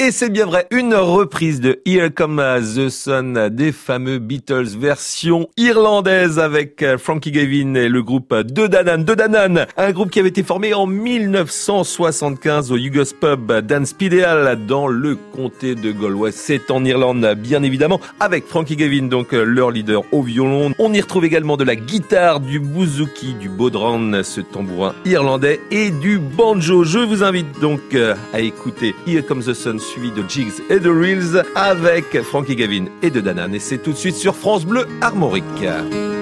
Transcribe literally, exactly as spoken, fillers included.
Et c'est bien vrai, une reprise de Here Comes the Sun des fameux Beatles version irlandaise avec Frankie Gavin et le groupe De Danann. De Danann, un groupe qui avait été formé en mille neuf cent soixante-quinze au Hugo's Pub d'Anspidéal dans le comté de Galway. C'est en Irlande, bien évidemment, avec Frankie Gavin, donc leur leader au violon. On y retrouve également de la guitare, du bouzouki, du bodhrán, ce tambourin irlandais, et du banjo. Je vous invite donc à écouter Here Comes the Sun suivi de Jigs et de Reels avec Frankie Gavin et De Danann. Et c'est tout de suite sur France Bleu Armorique.